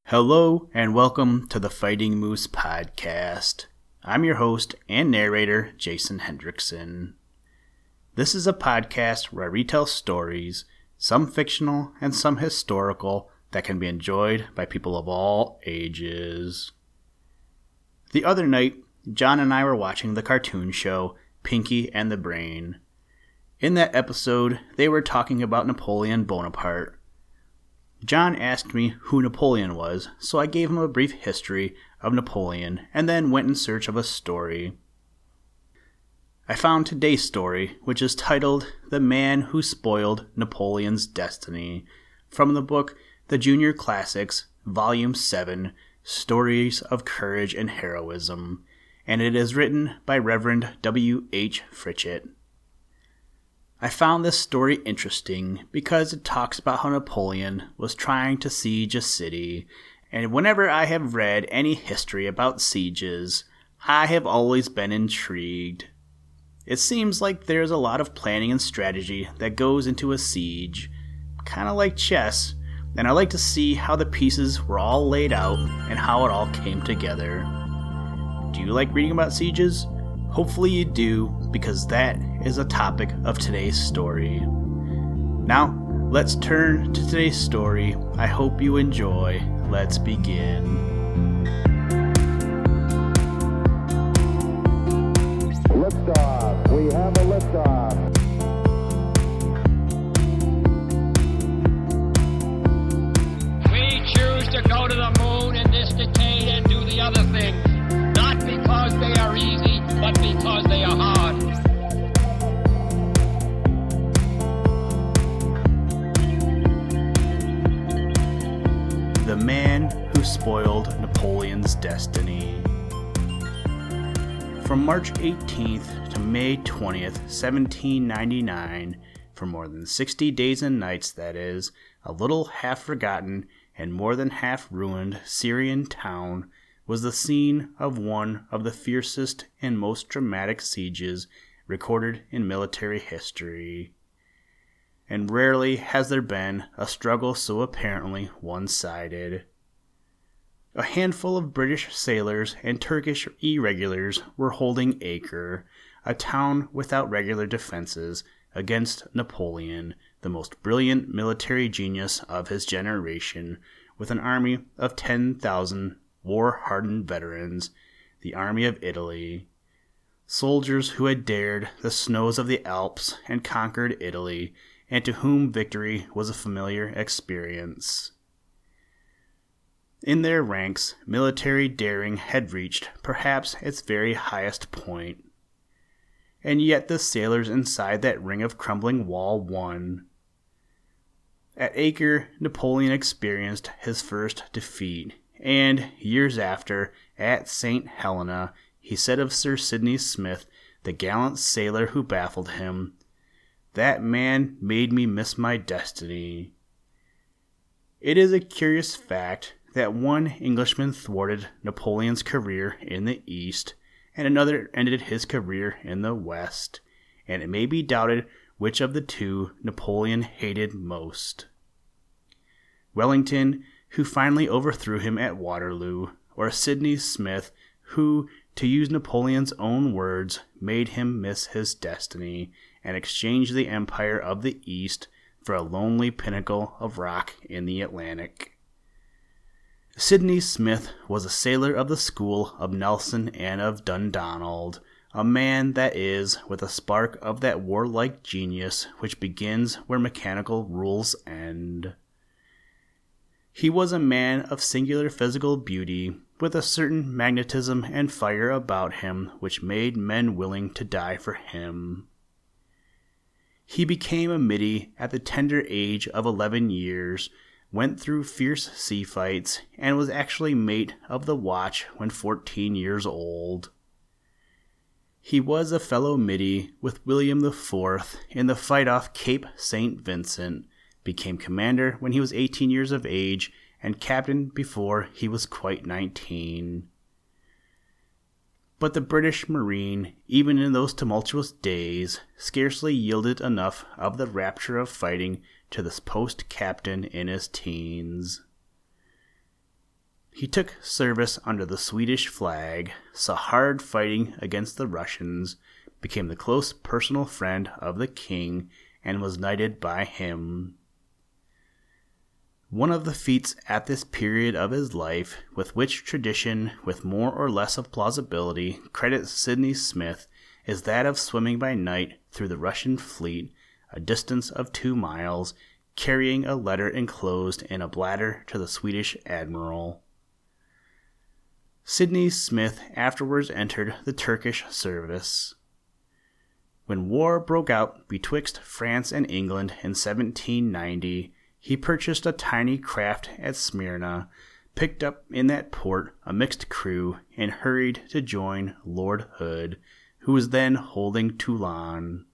Hello and welcome to the Fighting Moose podcast. I'm your host and narrator, Jason Hendrickson. This is a podcast where I retell stories, some fictional and some historical, that can be enjoyed by people of all ages. The other night, John and I were watching the cartoon show Pinky and the Brain. In that episode, they were talking about Napoleon Bonaparte. John asked me who Napoleon was, so I gave him a brief history of Napoleon and then went in search of a story. I found today's story, which is titled The Man Who Spoiled Napoleon's Destiny, from the book The Junior Classics, Volume 7, Stories of Courage and Heroism, and it is written by Reverend W. H. Fritchett. I found this story interesting because it talks about how Napoleon was trying to siege a city, and whenever I have read any history about sieges, I have always been intrigued. It seems like there's a lot of planning and strategy that goes into a siege, kind of like chess, and I like to see how the pieces were all laid out and how it all came together. Do you like reading about sieges? Hopefully you do, because that is a topic of today's story. Now, let's turn to today's story. I hope you enjoy. Let's begin. Liftoff. We have a liftoff. We choose to go to the moon in this decade and do the other things, not because they are easy, but because they are hard. The Man Who Spoiled Napoleon's Destiny. From March 18th to May 20th, 1799, for more than 60 days and nights, that is, a little half-forgotten and more than half-ruined Syrian town was the scene of one of the fiercest and most dramatic sieges recorded in military history. And rarely has there been a struggle so apparently one-sided. A handful of British sailors and Turkish irregulars were holding Acre, a town without regular defenses, against Napoleon, the most brilliant military genius of his generation, with an army of 10,000 war-hardened veterans, the Army of Italy. Soldiers who had dared the snows of the Alps and conquered Italy, and to whom victory was a familiar experience. In their ranks, military daring had reached perhaps its very highest point. And yet the sailors inside that ring of crumbling wall won. At Acre, Napoleon experienced his first defeat, and years after, at St. Helena, he said of Sir Sidney Smith, the gallant sailor who baffled him, "That man made me miss my destiny." It is a curious fact that one Englishman thwarted Napoleon's career in the East, and another ended his career in the West, and it may be doubted which of the two Napoleon hated most. Wellington, who finally overthrew him at Waterloo, or Sidney Smith, who, to use Napoleon's own words, made him miss his destiny and exchanged the empire of the East for a lonely pinnacle of rock in the Atlantic. Sidney Smith was a sailor of the school of Nelson and of Dundonald, a man, that is, with a spark of that warlike genius which begins where mechanical rules end. He was a man of singular physical beauty, with a certain magnetism and fire about him which made men willing to die for him. He became a middy at the tender age of 11 years, went through fierce sea fights, and was actually mate of the watch when 14 years old. He was a fellow middy with William IV in the fight off Cape St. Vincent, became commander when he was 18 years of age, and captain before he was quite 19. But the British Marine, even in those tumultuous days, scarcely yielded enough of the rapture of fighting to this post-captain in his teens. He took service under the Swedish flag, saw hard fighting against the Russians, became the close personal friend of the king, and was knighted by him. One of the feats at this period of his life, with which tradition, with more or less of plausibility, credits Sidney Smith, is that of swimming by night through the Russian fleet, a distance of 2 miles, carrying a letter enclosed in a bladder to the Swedish admiral. Sidney Smith afterwards entered the Turkish service. When war broke out betwixt France and England in 1790, he purchased a tiny craft at Smyrna, picked up in that port a mixed crew, and hurried to join Lord Hood, who was then holding Toulon.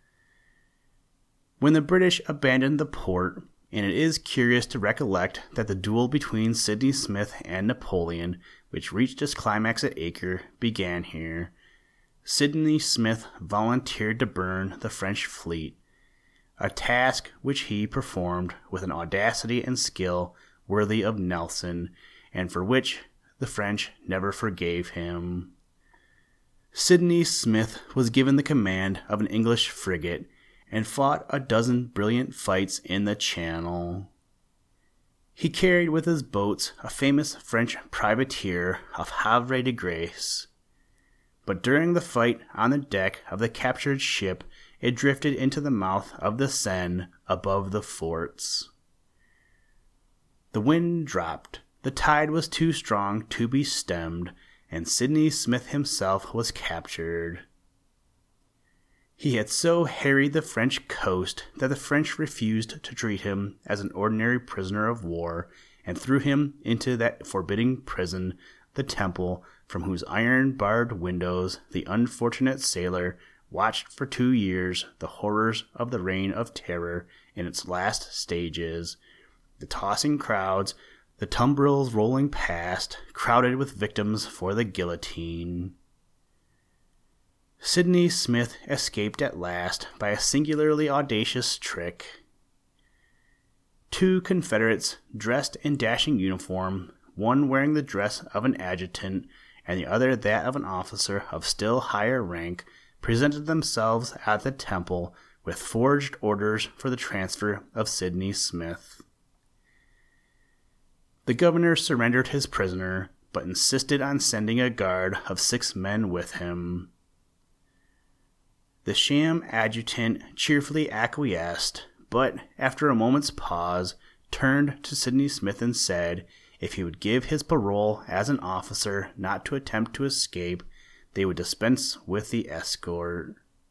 When the British abandoned the port, and it is curious to recollect that the duel between Sidney Smith and Napoleon, which reached its climax at Acre, began here, Sidney Smith volunteered to burn the French fleet, a task which he performed with an audacity and skill worthy of Nelson, and for which the French never forgave him. Sidney Smith was given the command of an English frigate, and fought a dozen brilliant fights in the Channel. He carried with his boats a famous French privateer of Havre de Grace. But during the fight on the deck of the captured ship, it drifted into the mouth of the Seine above the forts. The wind dropped, the tide was too strong to be stemmed, and Sidney Smith himself was captured. He had so harried the French coast that the French refused to treat him as an ordinary prisoner of war, and threw him into that forbidding prison, the Temple, from whose iron-barred windows the unfortunate sailor watched for 2 years the horrors of the Reign of Terror in its last stages, the tossing crowds, the tumbrils rolling past, crowded with victims for the guillotine. Sidney Smith escaped at last by a singularly audacious trick. 2 Confederates, dressed in dashing uniform, one wearing the dress of an adjutant and the other that of an officer of still higher rank, presented themselves at the Temple with forged orders for the transfer of Sidney Smith. The governor surrendered his prisoner, but insisted on sending a guard of 6 men with him. The sham adjutant cheerfully acquiesced, but, after a moment's pause, turned to Sidney Smith and said, if he would give his parole as an officer not to attempt to escape, they would dispense with the escort.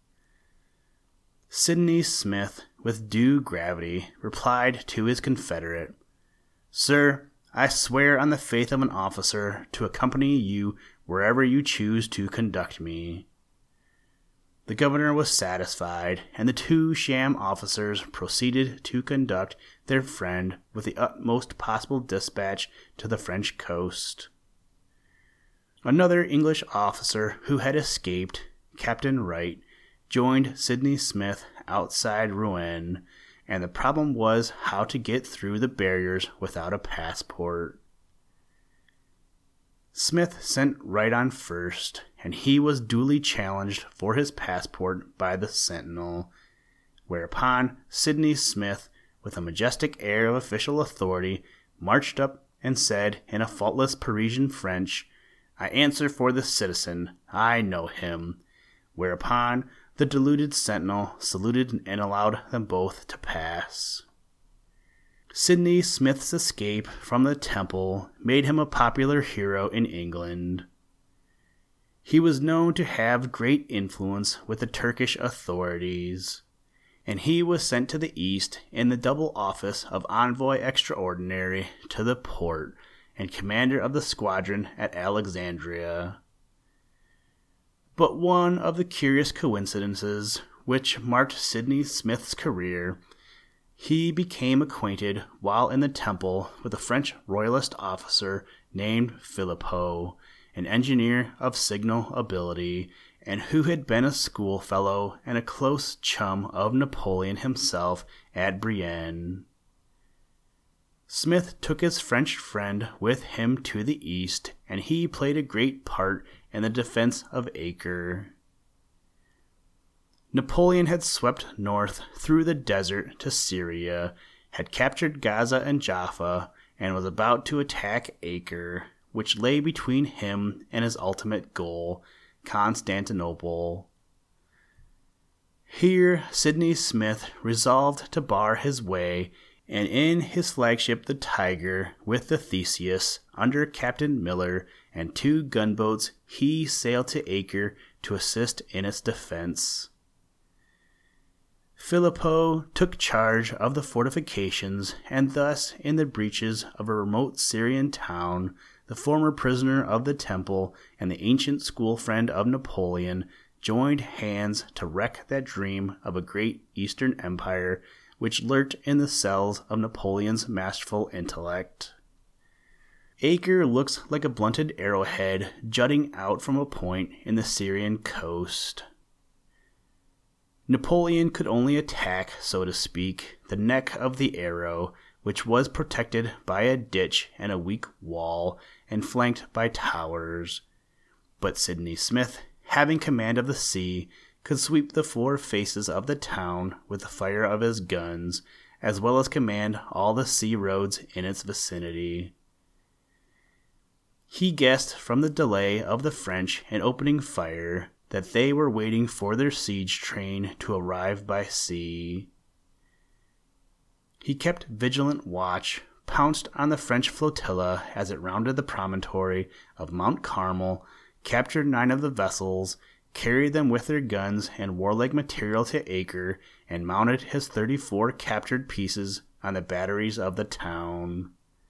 Sidney Smith, with due gravity, replied to his confederate, "Sir, I swear on the faith of an officer to accompany you wherever you choose to conduct me." The governor was satisfied, and the 2 sham officers proceeded to conduct their friend with the utmost possible dispatch to the French coast. Another English officer who had escaped, Captain Wright, joined Sidney Smith outside Rouen, and the problem was how to get through the barriers without a passport. Smith sent Wright on first, and he was duly challenged for his passport by the sentinel, whereupon Sidney Smith, with a majestic air of official authority, marched up and said in a faultless Parisian French, "I answer for the citizen, I know him," whereupon the deluded sentinel saluted and allowed them both to pass. Sidney Smith's escape from the Temple made him a popular hero in England. He was known to have great influence with the Turkish authorities, and he was sent to the East in the double office of Envoy Extraordinary to the Porte and commander of the squadron at Alexandria. But one of the curious coincidences which marked Sidney Smith's career, he became acquainted while in the Temple with a French royalist officer named Philippot, an engineer of signal ability, and who had been a schoolfellow and a close chum of Napoleon himself at Brienne. Smith took his French friend with him to the east, and he played a great part in the defense of Acre. Napoleon had swept north through the desert to Syria, had captured Gaza and Jaffa, and was about to attack Acre, which lay between him and his ultimate goal, Constantinople. Here Sidney Smith resolved to bar his way, and in his flagship the Tiger, with the Theseus, under Captain Miller, and 2 gunboats, he sailed to Acre to assist in its defense. Filippo took charge of the fortifications, and thus, in the breaches of a remote Syrian town, the former prisoner of the temple and the ancient school friend of Napoleon joined hands to wreck that dream of a great Eastern Empire which lurked in the cells of Napoleon's masterful intellect. Acre looks like a blunted arrowhead jutting out from a point in the Syrian coast. Napoleon could only attack, so to speak, the neck of the arrow, which was protected by a ditch and a weak wall, and flanked by towers. But Sidney Smith, having command of the sea, could sweep the 4 faces of the town with the fire of his guns, as well as command all the sea roads in its vicinity. He guessed from the delay of the French in opening fire that they were waiting for their siege train to arrive by sea. He kept vigilant watch, pounced on the French flotilla as it rounded the promontory of Mount Carmel, captured 9 of the vessels, carried them with their guns and warlike material to Acre, and mounted his 34 captured pieces on the batteries of the town.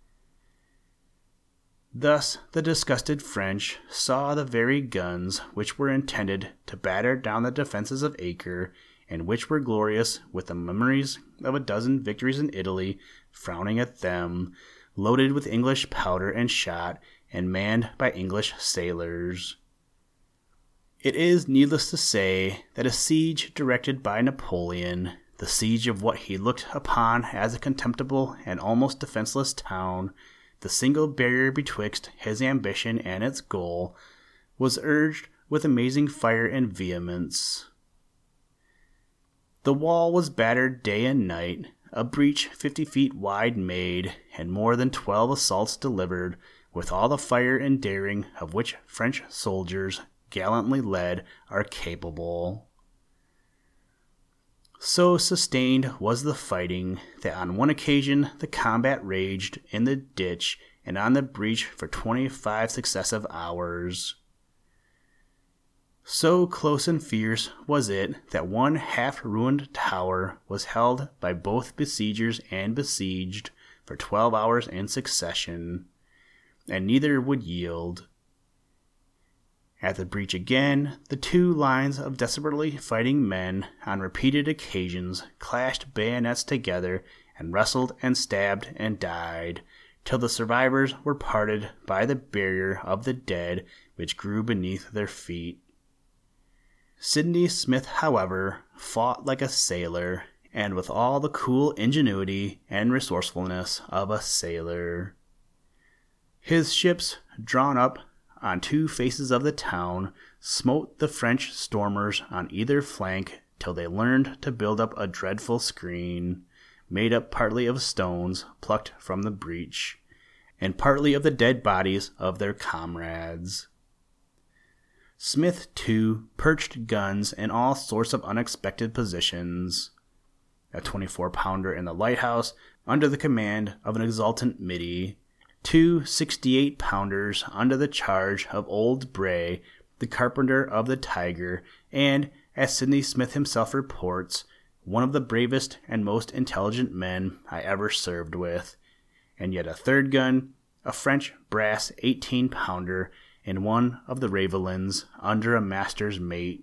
Thus the disgusted French saw the very guns which were intended to batter down the defenses of Acre, and which were glorious with the memories of a dozen victories in Italy, frowning at them, loaded with English powder and shot, and manned by English sailors. It is needless to say that a siege directed by Napoleon, the siege of what he looked upon as a contemptible and almost defenseless town, the single barrier betwixt his ambition and its goal, was urged with amazing fire and vehemence. The wall was battered day and night, a breach 50 feet wide made, and more than 12 assaults delivered, with all the fire and daring of which French soldiers, gallantly led, are capable. So sustained was the fighting that on one occasion the combat raged in the ditch and on the breach for 25 successive hours. So close and fierce was it that one half-ruined tower was held by both besiegers and besieged for 12 hours in succession, and neither would yield. At the breach again, the 2 lines of desperately fighting men on repeated occasions clashed bayonets together and wrestled and stabbed and died, till the survivors were parted by the barrier of the dead which grew beneath their feet. Sidney Smith, however, fought like a sailor, and with all the cool ingenuity and resourcefulness of a sailor. His ships, drawn up on 2 faces of the town, smote the French stormers on either flank till they learned to build up a dreadful screen, made up partly of stones plucked from the breach, and partly of the dead bodies of their comrades. Smith, too, perched guns in all sorts of unexpected positions. A 24-pounder in the lighthouse, under the command of an exultant middy, 2 68-pounders under the charge of old Bray, the carpenter of the Tiger, and, as Sidney Smith himself reports, one of the bravest and most intelligent men I ever served with, and yet a 3rd gun, a French brass 18-pounder, in one of the Ravelins, under a master's mate.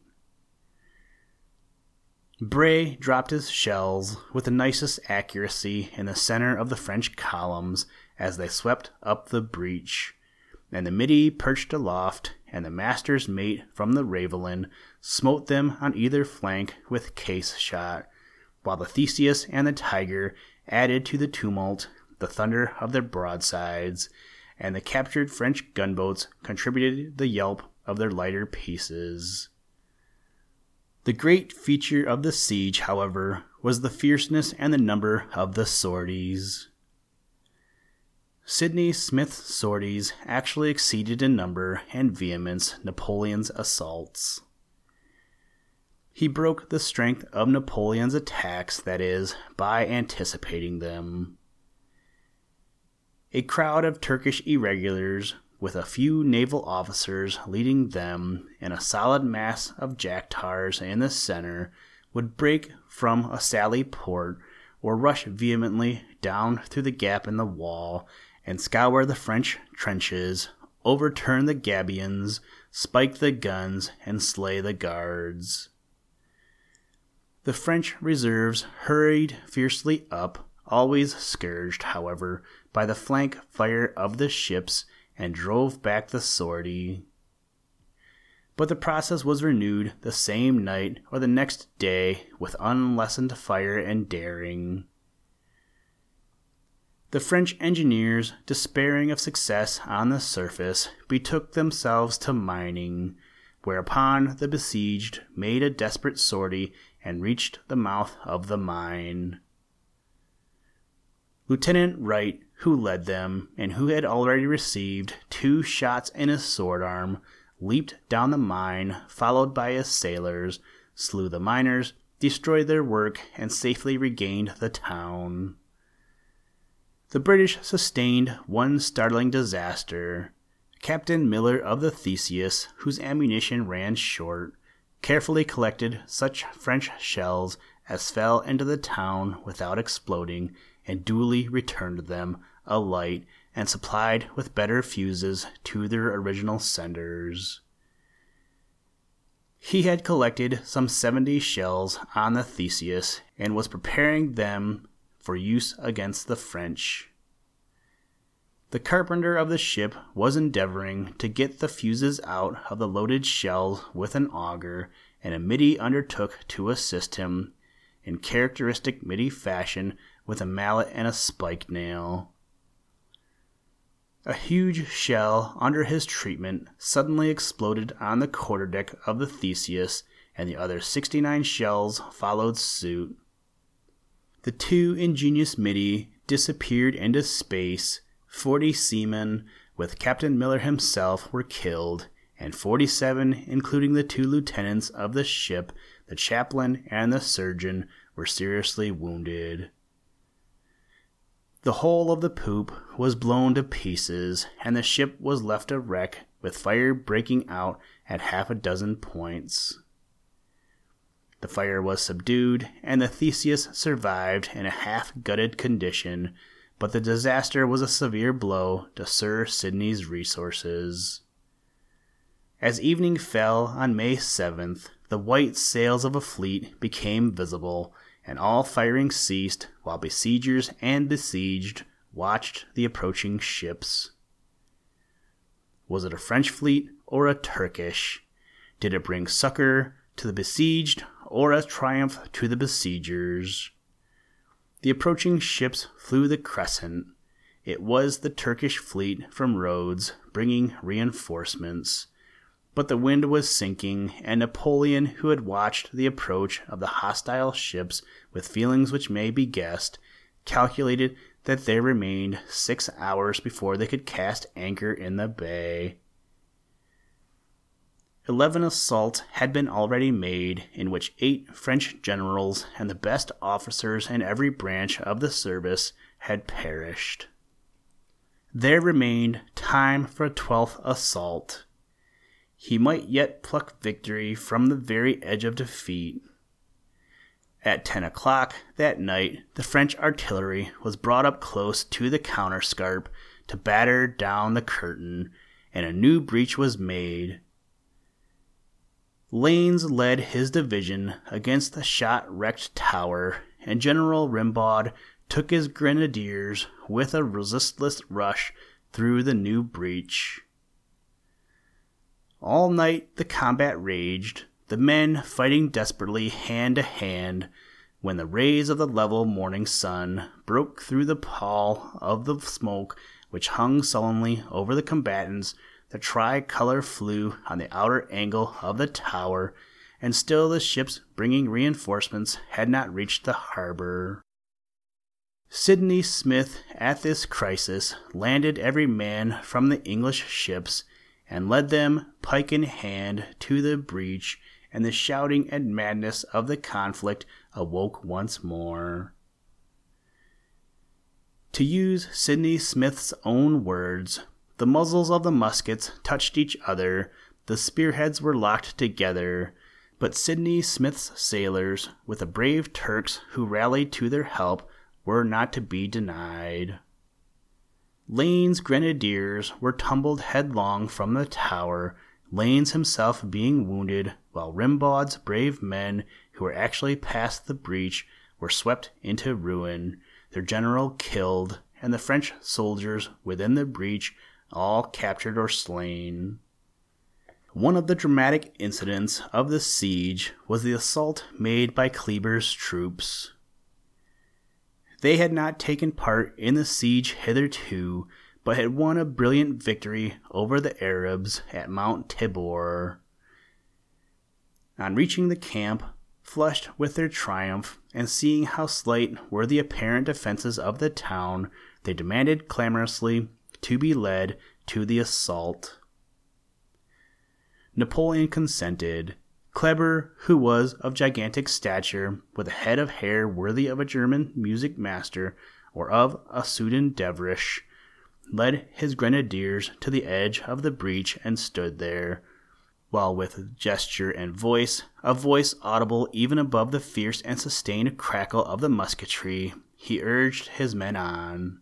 Bray dropped his shells with the nicest accuracy in the center of the French columns as they swept up the breach, and the middy perched aloft, and the master's mate from the Ravelin smote them on either flank with case shot, while the Theseus and the Tiger added to the tumult the thunder of their broadsides, and the captured French gunboats contributed the yelp of their lighter pieces. The great feature of the siege, however, was the fierceness and the number of the sorties. Sidney Smith's sorties actually exceeded in number and vehemence Napoleon's assaults. He broke the strength of Napoleon's attacks, that is, by anticipating them. A crowd of Turkish irregulars, with a few naval officers leading them and a solid mass of Jactars in the center, would break from a sally port or rush vehemently down through the gap in the wall and scour the French trenches, overturn the gabions, spike the guns, and slay the guards. The French reserves hurried fiercely up, always scourged, however, by the flank fire of the ships, and drove back the sortie. But the process was renewed the same night or the next day with unlessened fire and daring. The French engineers, despairing of success on the surface, betook themselves to mining, whereupon the besieged made a desperate sortie and reached the mouth of the mine. Lieutenant Wright, who led them, and who had already received 2 shots in his sword arm, leaped down the mine, followed by his sailors, slew the miners, destroyed their work, and safely regained the town. The British sustained one startling disaster. Captain Miller of the Theseus, whose ammunition ran short, carefully collected such French shells as fell into the town without exploding, and duly returned them alight and supplied with better fuses to their original senders. He had collected some 70 shells on the Theseus and was preparing them for use against the French. The carpenter of the ship was endeavoring to get the fuses out of the loaded shells with an auger, and a middy undertook to assist him in characteristic middy fashion with a mallet and a spike nail. A huge shell under his treatment suddenly exploded on the quarterdeck of the Theseus, and the other 69 shells followed suit. The 2 ingenious middy disappeared into space. 40 seamen, with Captain Miller himself, were killed, and 47, including the 2 lieutenants of the ship, the chaplain and the surgeon, were seriously wounded. The whole of the poop was blown to pieces, and the ship was left a wreck, with fire breaking out at 6 points. The fire was subdued, and the Theseus survived in a half-gutted condition, but the disaster was a severe blow to Sir Sidney's resources. As evening fell on May 7th, the white sails of a fleet became visible, and all firing ceased while besiegers and besieged watched the approaching ships. Was it a French fleet or a Turkish? Did it bring succor to the besieged or a triumph to the besiegers? The approaching ships flew the crescent. It was the Turkish fleet from Rhodes, bringing reinforcements. But the wind was sinking, and Napoleon, who had watched the approach of the hostile ships with feelings which may be guessed, calculated that there remained 6 hours before they could cast anchor in the bay. 11 assaults had been already made, in which 8 French generals and the best officers in every branch of the service had perished. There remained time for a 12th assault. He might yet pluck victory from the very edge of defeat. At 10 o'clock that night, the French artillery was brought up close to the counterscarp to batter down the curtain, and a new breach was made. Lanes led his division against the shot-wrecked tower, and General Rimbaud took his grenadiers with a resistless rush through the new breach. All night the combat raged, the men fighting desperately hand to hand, when the rays of the level morning sun broke through the pall of the smoke which hung sullenly over the combatants, the tricolor flew on the outer angle of the tower, and still the ships bringing reinforcements had not reached the harbor. Sidney Smith at this crisis landed every man from the English ships and led them, pike in hand, to the breach, and the shouting and madness of the conflict awoke once more. To use Sidney Smith's own words, the muzzles of the muskets touched each other, the spearheads were locked together, but Sidney Smith's sailors, with the brave Turks who rallied to their help, were not to be denied. Lane's grenadiers were tumbled headlong from the tower, Lane's himself being wounded, while Rimbaud's brave men, who were actually past the breach, were swept into ruin, their general killed, and the French soldiers within the breach all captured or slain. One of the dramatic incidents of the siege was the assault made by Kleber's troops. They had not taken part in the siege hitherto, but had won a brilliant victory over the Arabs at Mount Tabor. On reaching the camp, flushed with their triumph, and seeing how slight were the apparent defenses of the town, they demanded clamorously to be led to the assault. Napoleon consented. Kleber, who was of gigantic stature, with a head of hair worthy of a German music master or of a Soudan dervish, led his grenadiers to the edge of the breach and stood there, while with gesture and voice, a voice audible even above the fierce and sustained crackle of the musketry, he urged his men on.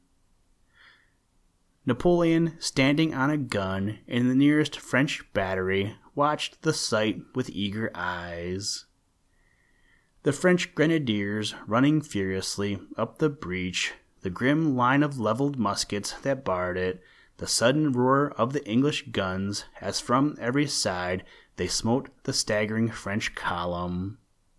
Napoleon, standing on a gun in the nearest French battery, watched the sight with eager eyes. The French grenadiers running furiously up the breach, the grim line of leveled muskets that barred it, the sudden roar of the English guns as from every side they smote the staggering French column.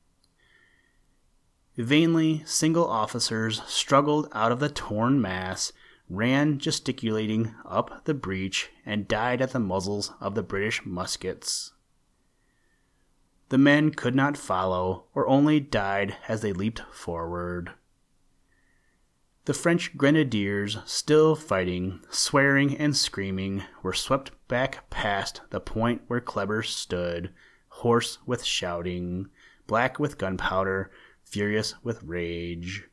Vainly, single officers struggled out of the torn mass, ran gesticulating up the breach, and died at the muzzles of the British muskets. The men could not follow, or only died as they leaped forward. The French grenadiers, still fighting, swearing and screaming, were swept back past the point where Kleber stood, hoarse with shouting, black with gunpowder, furious with rage.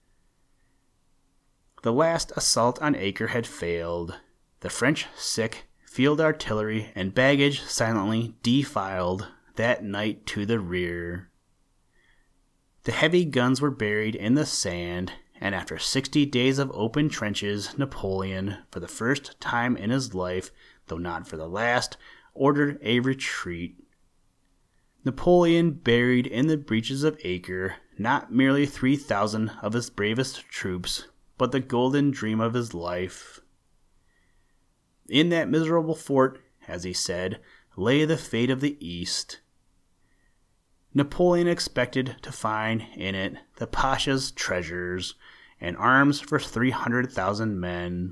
The last assault on Acre had failed. The French sick, field artillery, and baggage silently defiled that night to the rear. The heavy guns were buried in the sand, and after 60 days of open trenches, Napoleon, for the first time in his life, though not for the last, ordered a retreat. Napoleon buried in the breaches of Acre not merely 3,000 of his bravest troops, but the golden dream of his life. In that miserable fort, as he said, lay the fate of the East. Napoleon expected to find in it the Pasha's treasures and arms for 300,000 men.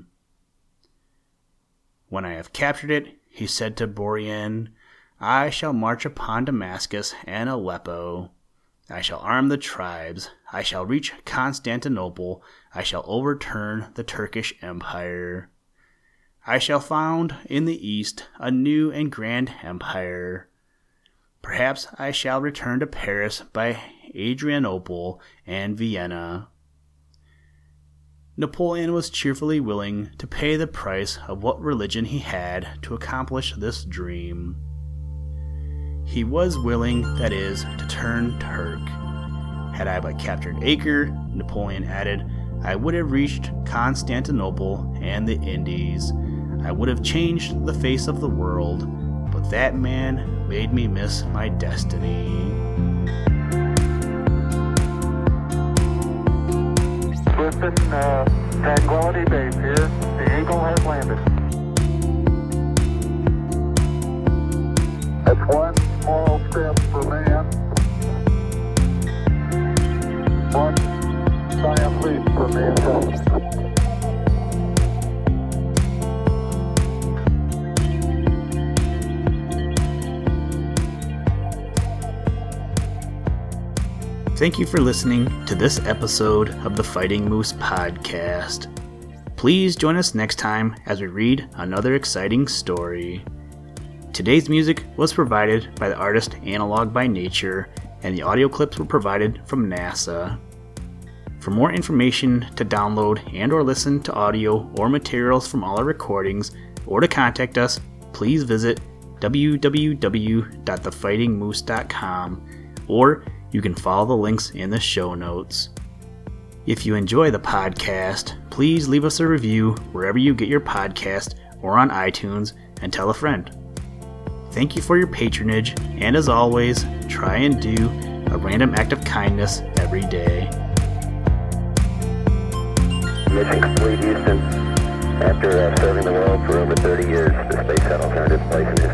When I have captured it, he said to Bourrienne, I shall march upon Damascus and Aleppo. I shall arm the tribes. I shall reach Constantinople. I shall overturn the Turkish Empire. I shall found in the East a new and grand empire. Perhaps I shall return to Paris by Adrianople and Vienna. Napoleon was cheerfully willing to pay the price of what religion he had to accomplish this dream. He was willing, that is, to turn Turk. Had I but captured Acre, Napoleon added, I would have reached Constantinople and the Indies. I would have changed the face of the world, but that man made me miss my destiny. Listen, Tranquility Base here. The Eagle has landed. That's one small step for man, Thank you for listening to this episode of the Fighting Moose Podcast. Please join us next time as we read another exciting story. Today's music was provided by the artist Analog by Nature, and the audio clips were provided from NASA. For more information to download and or listen to audio or materials from all our recordings, or to contact us, please visit www.thefightingmoose.com, or you can follow the links in the show notes. If you enjoy the podcast, please leave us a review wherever you get your podcast or on iTunes, and tell a friend. Thank you for your patronage, and as always, try and do a random act of kindness every day. Mission complete, Houston. After serving the world for over 30 years, the space shuttle turned its place in